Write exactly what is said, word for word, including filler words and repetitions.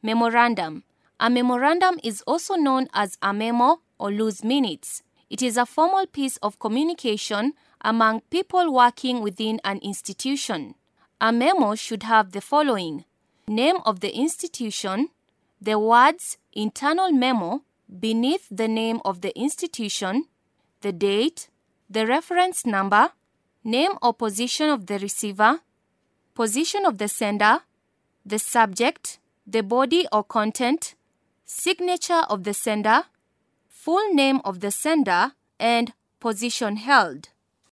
Memorandum. A memorandum is also known as a memo or loose minutes. It is a formal piece of communication among people working within an institution. A memo should have the following: name of the institution, the words internal memo beneath the name of the institution, the date, the reference number, name or position of the receiver, position of the sender, the subject, the body or content, signature of the sender, full name of the sender, and position held.